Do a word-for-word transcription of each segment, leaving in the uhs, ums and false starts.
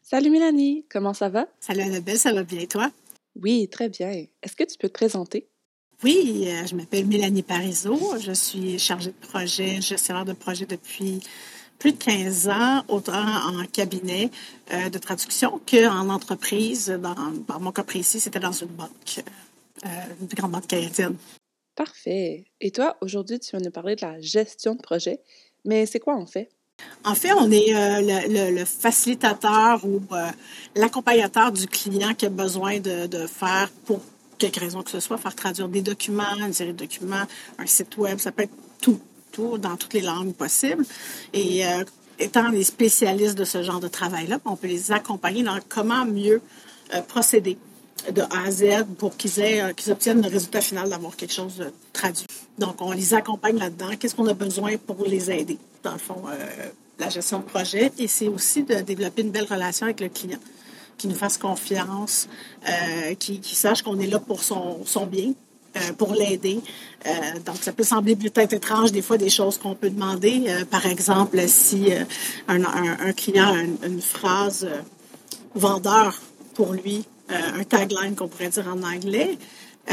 Salut Mélanie, comment ça va? Salut Annabelle, ça va bien toi? Oui, très bien. Est-ce que tu peux te présenter? Oui, euh, je m'appelle Mélanie Parizeau. Je suis chargée de projet, gestionnaire de projet depuis plus de quinze ans, autant en cabinet euh, de traduction qu'en entreprise. Dans, dans mon cas précis, c'était dans une banque, euh, une grande banque canadienne. Parfait. Et toi, aujourd'hui, tu vas nous parler de la gestion de projet. Mais c'est quoi en fait? En fait, on est euh, le, le, le facilitateur ou euh, l'accompagnateur du client qui a besoin de, de faire, pour quelque raison que ce soit, faire traduire des documents, une série de documents, un site web, ça peut être tout, tout dans toutes les langues possibles. Et euh, étant les spécialistes de ce genre de travail-là, on peut les accompagner dans comment mieux euh, procéder de A à Z pour qu'ils aient, euh, qu'ils obtiennent le résultat final d'avoir quelque chose de traduit. Donc, on les accompagne là-dedans. Qu'est-ce qu'on a besoin pour les aider? Dans le fond, euh, la gestion de projet. Et c'est aussi de développer une belle relation avec le client, qui nous fasse confiance, euh, qui, qui sache qu'on est là pour son, son bien, euh, pour l'aider. Euh, donc, ça peut sembler peut-être étrange des fois des choses qu'on peut demander. Euh, par exemple, si euh, un, un, un client a une, une phrase euh, vendeur pour lui, euh, un tagline qu'on pourrait dire en anglais, euh,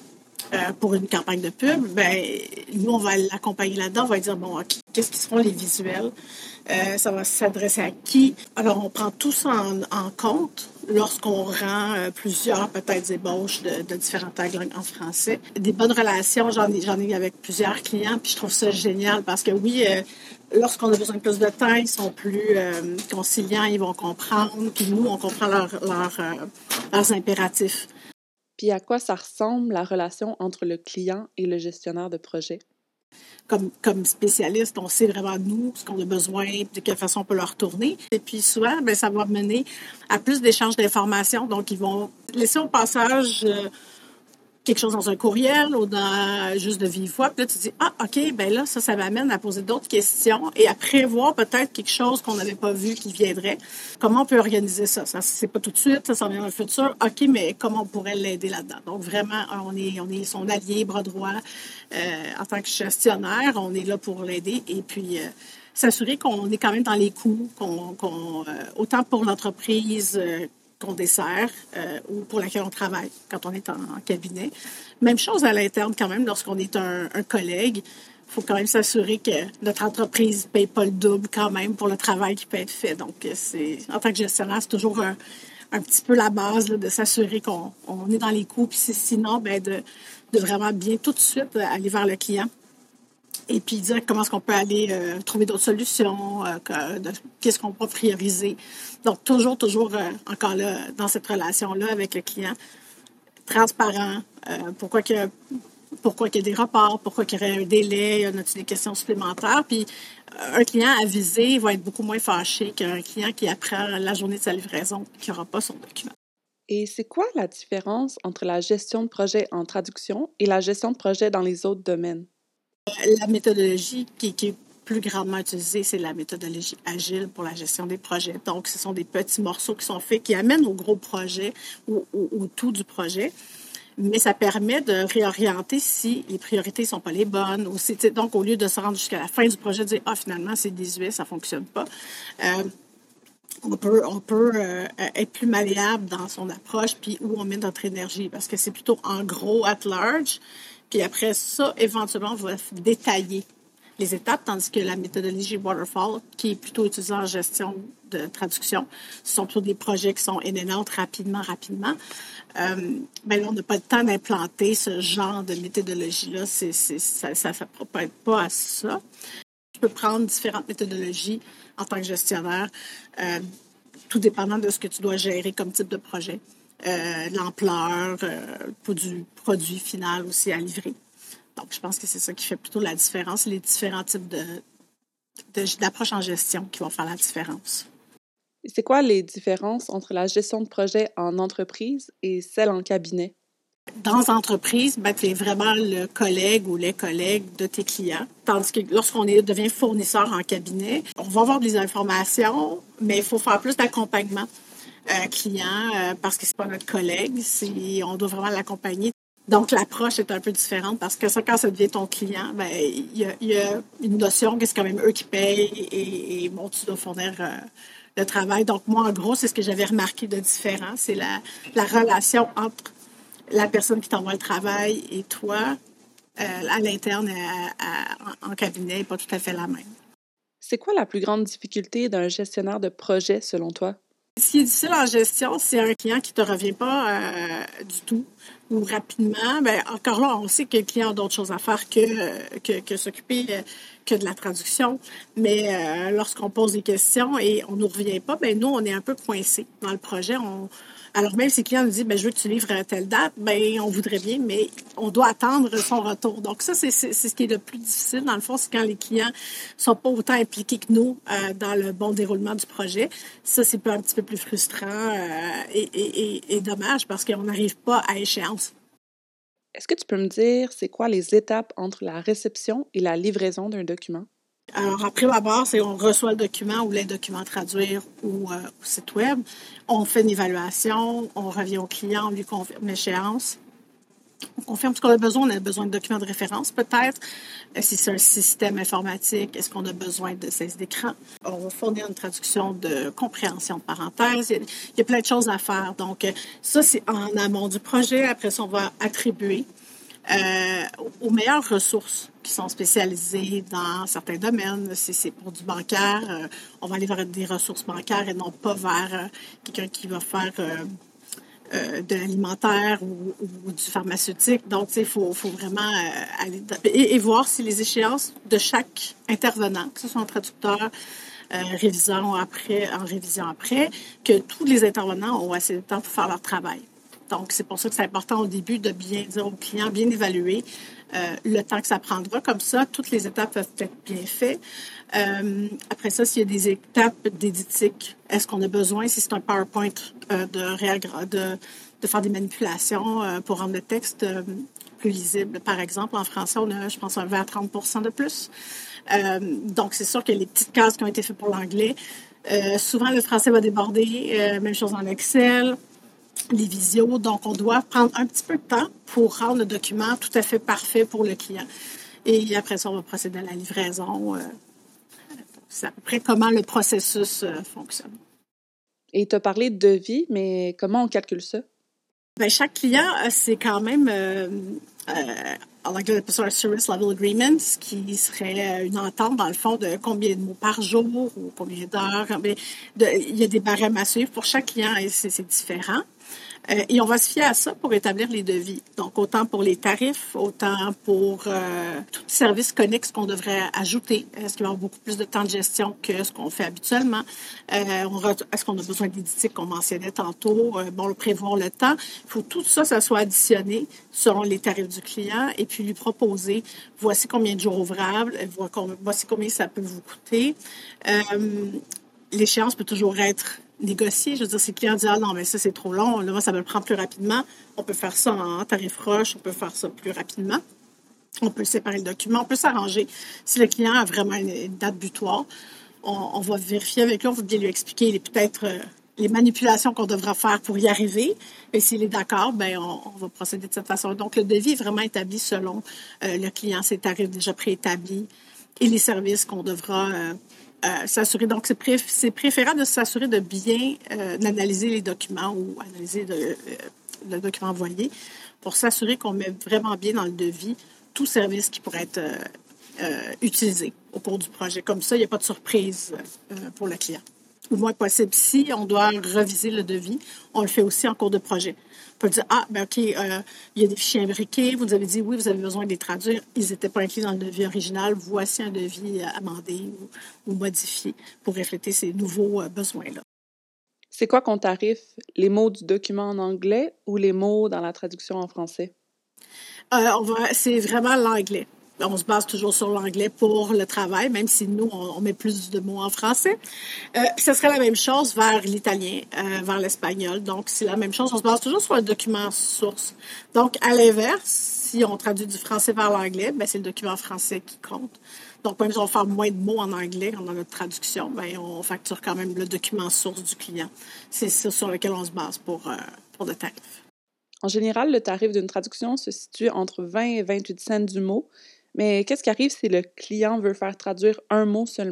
euh, pour une campagne de pub, ben nous, on va l'accompagner là-dedans. On va dire, bon, OK, qu'est-ce qui seront les visuels? Euh, ça va s'adresser à qui? Alors, on prend tout ça en, en compte lorsqu'on rend euh, plusieurs, peut-être, ébauches de, de différents taglines en français. Des bonnes relations, j'en ai, j'en ai avec plusieurs clients, puis je trouve ça génial parce que oui, euh, lorsqu'on a besoin de plus de temps, ils sont plus euh, conciliants, ils vont comprendre, puis nous, on comprend leur, leur, euh, leurs impératifs. Puis à quoi ça ressemble la relation entre le client et le gestionnaire de projet? Comme, comme spécialiste, on sait vraiment, nous, ce qu'on a besoin, de quelle façon on peut leur tourner. Et puis souvent, bien, ça va mener à plus d'échanges d'informations. Donc, ils vont laisser au passage euh, quelque chose dans un courriel ou dans juste de vive voix. Puis là, tu dis, ah, OK, ben là, ça, ça m'amène à poser d'autres questions et à prévoir peut-être quelque chose qu'on n'avait pas vu qui viendrait. Comment on peut organiser ça? Ça, c'est pas tout de suite, ça s'en vient dans le futur. OK, mais comment on pourrait l'aider là-dedans? Donc, vraiment, on est, on est son allié, bras droit. Euh, en tant que gestionnaire, on est là pour l'aider et puis euh, s'assurer qu'on est quand même dans les coûts, qu'on, qu'on euh, autant pour l'entreprise euh, qu'on dessert euh, ou pour laquelle on travaille quand on est en, en cabinet. Même chose à l'interne quand même, lorsqu'on est un, un collègue, il faut quand même s'assurer que notre entreprise ne paye pas le double quand même pour le travail qui peut être fait. Donc, c'est, en tant que gestionnaire, c'est toujours un, un petit peu la base là, de s'assurer qu'on on est dans les coûts. Puis sinon, ben, de, de vraiment bien tout de suite aller vers le client et puis dire comment est-ce qu'on peut aller euh, trouver d'autres solutions, euh, que, de, qu'est-ce qu'on peut prioriser. Donc, toujours, toujours, euh, encore là, dans cette relation-là avec le client, transparent, euh, pourquoi que pourquoi qu'il y a des reports, pourquoi qu'il y aurait un délai, y a-t-il des questions supplémentaires. Puis, un client avisé va être beaucoup moins fâché qu'un client qui apprend la journée de sa livraison qui n'aura pas son document. Et c'est quoi la différence entre la gestion de projet en traduction et la gestion de projet dans les autres domaines? La méthodologie qui, qui est plus grandement utilisée, c'est la méthodologie agile pour la gestion des projets. Donc, ce sont des petits morceaux qui sont faits, qui amènent au gros projet ou au tout du projet. Mais ça permet de réorienter si les priorités ne sont pas les bonnes. Ou si, donc, au lieu de se rendre jusqu'à la fin du projet, de dire, ah, finalement, c'est désuet, ça ne fonctionne pas. Euh, on peut, on peut euh, être plus malléable dans son approche, puis où on met notre énergie, parce que c'est plutôt en gros, at large. Puis après ça, éventuellement, on va détailler les étapes, tandis que la méthodologie Waterfall, qui est plutôt utilisée en gestion de traduction, ce sont plutôt des projets qui sont in and out rapidement, rapidement. Euh, ben là, on n'a pas le temps d'implanter ce genre de méthodologie-là. C'est, c'est, ça ne s'approche pas à ça. Je peux prendre différentes méthodologies en tant que gestionnaire, euh, tout dépendant de ce que tu dois gérer comme type de projet. Euh, l'ampleur euh, pour du produit final aussi à livrer. Donc, je pense que c'est ça qui fait plutôt la différence, les différents types de, de, d'approches en gestion qui vont faire la différence. C'est quoi les différences entre la gestion de projet en entreprise et celle en cabinet? Dans l'entreprise, ben, tu es vraiment le collègue ou les collègues de tes clients. Tandis que lorsqu'on est, devient fournisseur en cabinet, on va avoir des informations, mais il faut faire plus d'accompagnement. Euh, client euh, parce que c'est pas notre collègue, c'est, on doit vraiment l'accompagner. Donc, l'approche est un peu différente parce que ça, quand ça devient ton client, ben, il y a, y a une notion que c'est quand même eux qui payent et, et bon, tu dois fournir euh, de travail. Donc, moi, en gros, c'est ce que j'avais remarqué de différent. C'est la, la relation entre la personne qui t'envoie le travail et toi, euh, à l'interne, à- à- en cabinet, n'est pas tout à fait la même. C'est quoi la plus grande difficulté d'un gestionnaire de projet selon toi? Ce qui est difficile en gestion, c'est un client qui ne te revient pas euh, du tout ou rapidement. Ben, encore là, on sait que le client a d'autres choses à faire que, euh, que, que s'occuper euh, que de la traduction. Mais euh, lorsqu'on pose des questions et on ne nous revient pas, ben nous, on est un peu coincés dans le projet. On, alors même si le client nous dit, ben, je veux que tu livres à telle date, ben, on voudrait bien, mais on doit attendre son retour. Donc ça, c'est, c'est, c'est ce qui est le plus difficile, dans le fond, c'est quand les clients sont pas autant impliqués que nous euh, dans le bon déroulement du projet. Ça, c'est un petit peu plus frustrant euh, et, et, et, et dommage parce qu'on n'arrive pas à échéance. Est-ce que tu peux me dire c'est quoi les étapes entre la réception et la livraison d'un document? Alors, après d'abord, c'est on reçoit le document ou les documents à traduire ou euh, au site web. On fait une évaluation, on revient au client, on lui confirme l'échéance. On confirme ce qu'on a besoin. On a besoin de documents de référence, peut-être. Euh, Si c'est un système informatique, est-ce qu'on a besoin de saisie d'écran? On va fournir une traduction de compréhension de parenthèse. Il y a, il y a plein de choses à faire. Donc, euh, ça, c'est en amont du projet. Après ça, on va attribuer euh, aux meilleures ressources qui sont spécialisées dans certains domaines. Si c'est pour du bancaire, euh, on va aller vers des ressources bancaires et non pas vers euh, quelqu'un qui va faire euh, euh, de l'alimentaire ou, ou, du pharmaceutique. Donc, il faut, faut vraiment euh, aller et, et voir si les échéances de chaque intervenant, que ce soit un traducteur, euh, révisant après, en révision après, que tous les intervenants ont assez de temps pour faire leur travail. Donc, c'est pour ça que c'est important au début de bien dire au client, bien évaluer euh, le temps que ça prendra. Comme ça, toutes les étapes peuvent être bien faites. Euh, après ça, s'il y a des étapes d'éditique, est-ce qu'on a besoin, si c'est un PowerPoint, euh, de, réagra- de, de faire des manipulations euh, pour rendre le texte euh, plus lisible. Par exemple, en français, on a, je pense, un vingt à trente pour cent de plus. Euh, donc, c'est sûr que les petites cases qui ont été faites pour l'anglais, euh, souvent le français va déborder. Euh, même chose en Excel, les visios. Donc, on doit prendre un petit peu de temps pour rendre le document tout à fait parfait pour le client. Et après ça, on va procéder à la livraison. Euh, c'est à peu près comment le processus euh, fonctionne. Et tu as parlé de devis, mais comment on calcule ça? Bien, chaque client, c'est quand même, euh, euh, en anglais, on appelle ça un Service Level Agreement, ce qui serait une entente, dans le fond, de combien de mots par jour ou combien d'heures. De, il y a des barèmes à suivre pour chaque client et c'est, c'est différent. Euh, et on va se fier à ça pour établir les devis. Donc, autant pour les tarifs, autant pour euh, tout service connexe qu'on devrait ajouter. Est-ce qu'il va y avoir beaucoup plus de temps de gestion que ce qu'on fait habituellement? Euh, on re- est-ce qu'on a besoin d'éditer qu'on mentionnait tantôt? Euh, bon, le prévoir le temps. Il faut que tout ça, ça soit additionné selon les tarifs du client et puis lui proposer, voici combien de jours ouvrables, voici combien ça peut vous coûter. Euh, l'échéance peut toujours être négocier. Je veux dire, si le client dit, ah non, mais ça, c'est trop long, là, ça va le prendre plus rapidement. On peut faire ça en tarif roche, on peut faire ça plus rapidement. On peut séparer le document, on peut s'arranger. Si le client a vraiment une date butoir, on, on va vérifier avec lui, on va bien lui expliquer les, peut-être euh, les manipulations qu'on devra faire pour y arriver. Et s'il est d'accord, ben on, on va procéder de cette façon. Donc, le devis est vraiment établi selon euh, le client, ses tarifs déjà préétablis et les services qu'on devra euh, euh, s'assurer. Donc, c'est, pré- c'est préférable de s'assurer de bien euh, analyser les documents ou analyser de, euh, le document envoyé pour s'assurer qu'on met vraiment bien dans le devis tout service qui pourrait être euh, euh, utilisé au cours du projet. Comme ça, il n'y a pas de surprise euh, pour le client. Au moins possible. Si on doit reviser le devis, on le fait aussi en cours de projet. On peut dire, ah, ben OK, euh, il y a des fichiers imbriqués, vous avez dit, oui, vous avez besoin de les traduire, ils n'étaient pas inclus dans le devis original, voici un devis amendé ou, ou modifié pour refléter ces nouveaux euh, besoins-là. C'est quoi qu'on tarif? Les mots du document en anglais ou les mots dans la traduction en français? Euh, on va, c'est vraiment l'anglais. On se base toujours sur l'anglais pour le travail, même si nous, on, on met plus de mots en français. Euh, puis ce serait la même chose vers l'italien, euh, vers l'espagnol. Donc, c'est la même chose. On se base toujours sur le document source. Donc, à l'inverse, si on traduit du français vers l'anglais, ben, c'est le document français qui compte. Donc, même si on va faire moins de mots en anglais dans notre traduction, ben, on facture quand même le document source du client. C'est ça sur lequel on se base pour, euh, pour le tarif. En général, le tarif d'une traduction se situe entre vingt et vingt-huit cents du mot, mais qu'est-ce qui arrive si le client veut faire traduire un mot seulement?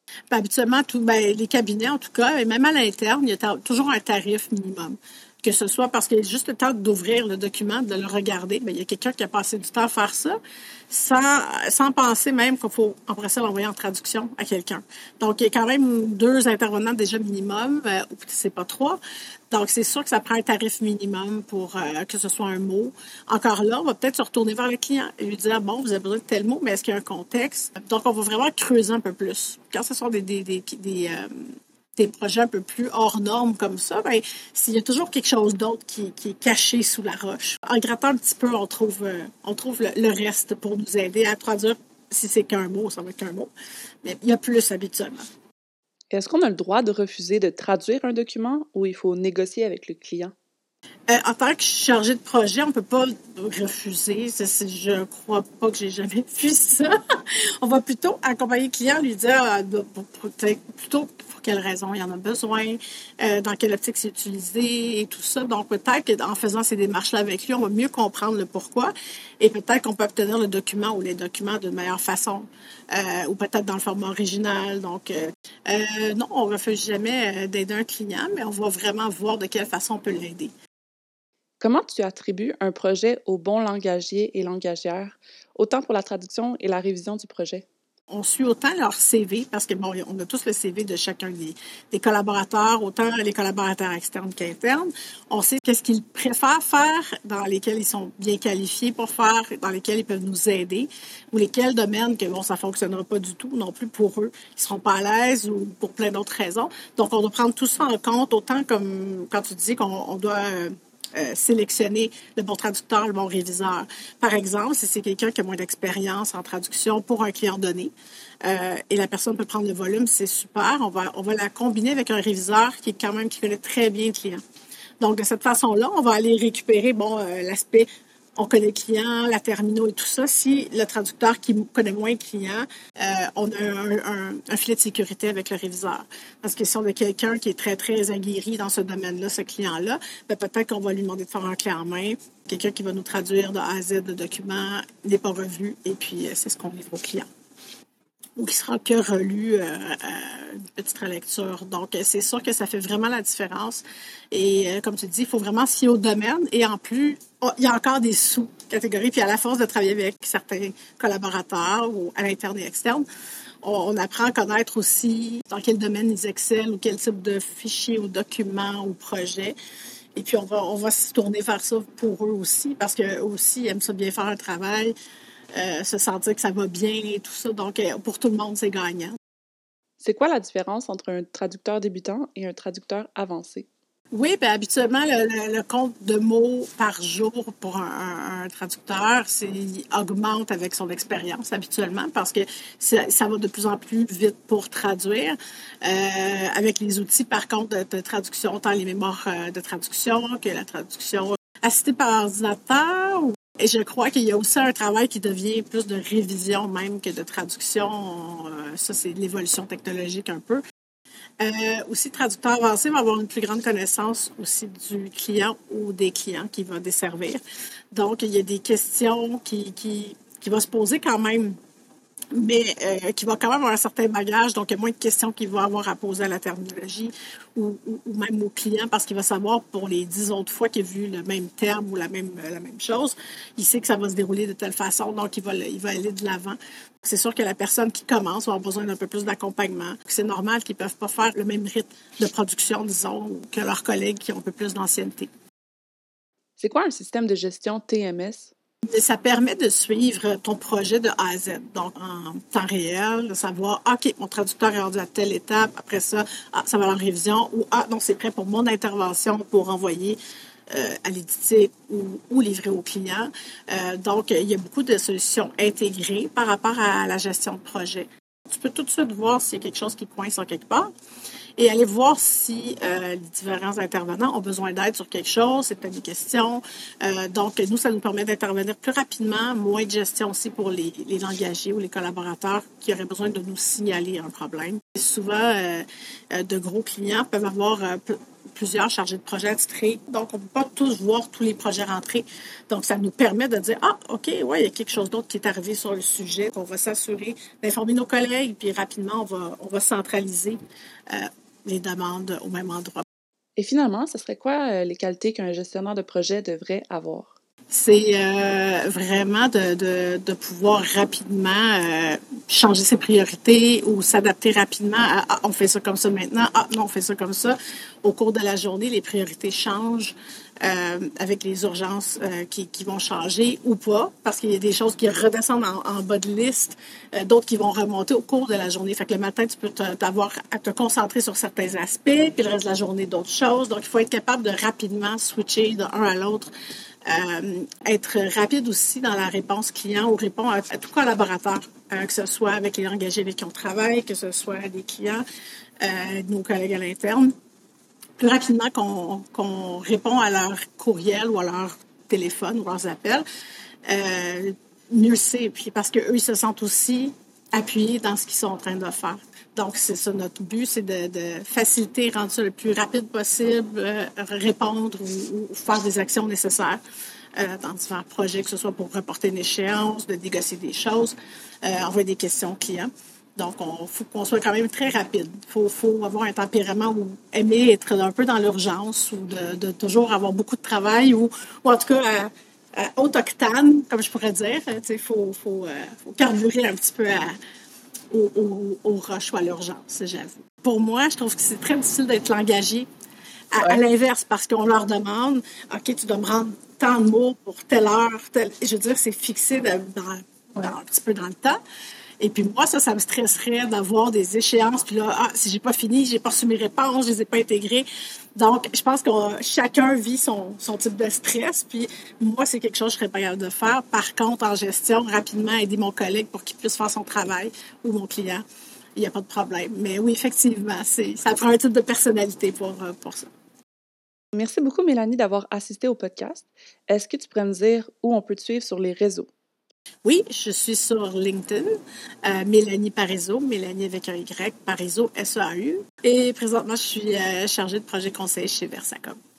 Ben, habituellement, tout, ben, les cabinets, en tout cas, et même à l'interne, il y a ta- toujours un tarif minimum. Que ce soit parce qu'il y a juste le temps d'ouvrir le document, de le regarder, ben, il y a quelqu'un qui a passé du temps à faire ça, sans, sans penser même qu'il faut, après ça, l'envoyer en traduction à quelqu'un. Donc, il y a quand même deux intervenants déjà minimum, euh, ou c'est pas trois. Donc, c'est sûr que ça prend un tarif minimum pour euh, que ce soit un mot. Encore là, on va peut-être se retourner vers le client et lui dire, bon, vous avez besoin de tel mot, mais est-ce qu'il y a un contexte? Donc, on va vraiment creuser un peu plus. Quand ce sont des, des, des, des, euh, des projets un peu plus hors normes comme ça, ben, s'il y a toujours quelque chose d'autre qui, qui est caché sous la roche. En grattant un petit peu, on trouve, euh, on trouve le, le reste pour nous aider à traduire. Si c'est qu'un mot, ça va être qu'un mot. Mais il y a plus habituellement. Est-ce qu'on a le droit de refuser de traduire un document ou il faut négocier avec le client? Euh, en tant que chargé de projet, on peut pas refuser. Ça, c'est- je crois pas que j'ai jamais vu ça. On va plutôt accompagner le client, lui dire euh, de- pour- pour- plutôt pour quelles raisons il en a besoin, euh, dans quelle optique c'est utilisé et tout ça. Donc peut-être qu'en faisant ces démarches-là avec lui, on va mieux comprendre le pourquoi et peut-être qu'on peut obtenir le document ou les documents de meilleure façon euh, ou peut-être dans le format original. Donc euh, euh, non, on refuse jamais euh, d'aider un client, mais on va vraiment voir de quelle façon on peut l'aider. Comment tu attribues un projet au bon langagier et langagière, autant pour la traduction et la révision du projet? On suit autant leur C V, parce que bon, on a tous le C V de chacun des, des collaborateurs, autant les collaborateurs externes qu'internes. On sait qu'est-ce qu'ils préfèrent faire, dans lesquels ils sont bien qualifiés pour faire, dans lesquels ils peuvent nous aider, ou lesquels domaines que bon, ça fonctionnera pas du tout non plus pour eux. Ils seront pas à l'aise ou pour plein d'autres raisons. Donc, on doit prendre tout ça en compte, autant comme quand tu dis qu'on on doit euh, euh, sélectionner le bon traducteur, le bon réviseur. Par exemple, si c'est quelqu'un qui a moins d'expérience en traduction pour un client donné, euh, et la personne peut prendre le volume, c'est super. On va, on va la combiner avec un réviseur qui est quand même qui connaît très bien le client. Donc, de cette façon-là, on va aller récupérer bon euh, l'aspect on connaît le client, la terminaux et tout ça. Si le traducteur qui connaît moins le client, euh, on a un, un, un filet de sécurité avec le réviseur. Parce que si on a quelqu'un qui est très, très aguerri dans ce domaine-là, ce client-là, ben peut-être qu'on va lui demander de faire un clé en main. Quelqu'un qui va nous traduire de A à Z le document n'est pas revu et puis c'est ce qu'on livre au client. Ou qui sera que relu, euh, euh, une petite relecture. Donc, c'est sûr que ça fait vraiment la différence. Et euh, comme tu dis, il faut vraiment s'y au domaine. Et en plus, oh, il y a encore des sous-catégories. Puis à la force de travailler avec certains collaborateurs ou à l'interne et externe, on, on apprend à connaître aussi dans quel domaine ils excellent ou quel type de fichiers ou documents ou projets. Et puis, on va, on va se tourner vers ça pour eux aussi, parce qu'eux aussi, ils aiment ça bien faire un travail. Euh, se sentir que ça va bien et tout ça. Donc, euh, pour tout le monde, c'est gagnant. C'est quoi la différence entre un traducteur débutant et un traducteur avancé? Oui, bien, habituellement, le, le, le compte de mots par jour pour un, un, un traducteur, c'est, il augmente avec son expérience habituellement parce que ça, ça va de plus en plus vite pour traduire. Euh, avec les outils, par contre, de, de traduction, tant les mémoires de traduction que la traduction assistée par ordinateur. Et je crois qu'il y a aussi un travail qui devient plus de révision même que de traduction. Euh, ça, c'est l'évolution technologique un peu. Euh, aussi, le traducteur avancé va avoir une plus grande connaissance aussi du client ou des clients qu'il va desservir. Donc, il y a des questions qui, qui, qui vont se poser quand même, mais euh, qui va quand même avoir un certain bagage. Donc, il y a moins de questions qu'il va avoir à poser à la terminologie ou, ou, ou même au client parce qu'il va savoir pour les dix autres fois qu'il a vu le même terme ou la même, la même chose, il sait que ça va se dérouler de telle façon, donc il va, il va aller de l'avant. C'est sûr que la personne qui commence va avoir besoin d'un peu plus d'accompagnement. C'est normal qu'ils ne peuvent pas faire le même rythme de production, disons, que leurs collègues qui ont un peu plus d'ancienneté. C'est quoi un système de gestion T M S? Ça permet de suivre ton projet de A à Z, donc en temps réel, de savoir, OK, mon traducteur est rendu à telle étape, après ça, ah, ça va en révision, ou ah, non, c'est prêt pour mon intervention pour envoyer euh, à l'éditer ou, ou livrer au client. Euh, donc, il y a beaucoup de solutions intégrées par rapport à la gestion de projet. Tu peux tout de suite voir s'il y a quelque chose qui coince en quelque part et aller voir si euh, les différents intervenants ont besoin d'aide sur quelque chose, c'est peut-être des questions. Euh, donc, nous, ça nous permet d'intervenir plus rapidement, moins de gestion aussi pour les, les langagiers ou les collaborateurs qui auraient besoin de nous signaler un problème. Et souvent, euh, de gros clients peuvent avoir euh, plusieurs chargés de projet attitrés. Donc, on ne peut pas tous voir tous les projets rentrer. Donc, ça nous permet de dire, ah, OK, ouais, il y a quelque chose d'autre qui est arrivé sur le sujet. On va s'assurer d'informer nos collègues, puis rapidement, on va, on va centraliser euh, les demandes au même endroit. Et finalement, ce serait quoi euh, les qualités qu'un gestionnaire de projet devrait avoir? C'est euh, vraiment de, de, de pouvoir rapidement euh, changer ses priorités ou s'adapter rapidement à ah, on fait ça comme ça maintenant, ah non, on fait ça comme ça. Au cours de la journée, les priorités changent euh, avec les urgences euh, qui, qui vont changer ou pas, parce qu'il y a des choses qui redescendent en, en bas de liste, euh, d'autres qui vont remonter au cours de la journée. Fait que le matin, tu peux t'avoir à te concentrer sur certains aspects, puis le reste de la journée, d'autres choses. Donc, il faut être capable de rapidement switcher d'un à l'autre. Euh, être rapide aussi dans la réponse client ou répondre à, à tout collaborateur, euh, que ce soit avec les engagés avec qui on travaille, que ce soit des clients, euh, nos collègues à l'interne. Plus rapidement qu'on, qu'on répond à leur courriel ou à leur téléphone ou leurs appels, euh, mieux c'est. Puis parce qu'eux, ils se sentent aussi appuyés dans ce qu'ils sont en train de faire. Donc, c'est ça notre but, c'est de, de faciliter, rendre ça le plus rapide possible, euh, répondre ou, ou faire des actions nécessaires euh, dans divers projets, que ce soit pour reporter une échéance, de négocier des choses, euh, envoyer des questions aux clients. Donc, il faut qu'on soit quand même très rapide. Il faut, faut avoir un tempérament où aimer être un peu dans l'urgence ou de, de toujours avoir beaucoup de travail ou, ou en tout cas à, à haute octane, comme je pourrais dire. Il faut, faut, euh, faut carburer un petit peu à Au, au, au rush ou à l'urgence, j'avoue. Pour moi, je trouve que c'est très difficile d'être engagé à, ouais. à l'inverse, parce qu'on leur demande, OK, tu dois me rendre tant de mots pour telle heure, telle... Je veux dire, c'est fixé de, dans, dans, un petit peu dans le temps. Et puis moi, ça, ça me stresserait d'avoir des échéances. Puis là, ah, si j'ai pas fini, j'ai pas reçu mes réponses, je les ai pas intégrées. Donc, je pense que chacun vit son, son type de stress. Puis moi, c'est quelque chose que je serais pas capable de faire. Par contre, en gestion, rapidement aider mon collègue pour qu'il puisse faire son travail ou mon client, il n'y a pas de problème. Mais oui, effectivement, c'est, ça prend un type de personnalité pour, pour ça. Merci beaucoup, Mélanie, d'avoir assisté au podcast. Est-ce que tu pourrais me dire où on peut te suivre sur les réseaux? Oui, je suis sur LinkedIn, euh, Mélanie Parizeau, Mélanie avec un Y, Parizeau, S E A U. Et présentement, je suis euh, chargée de projet conseil chez Versacom.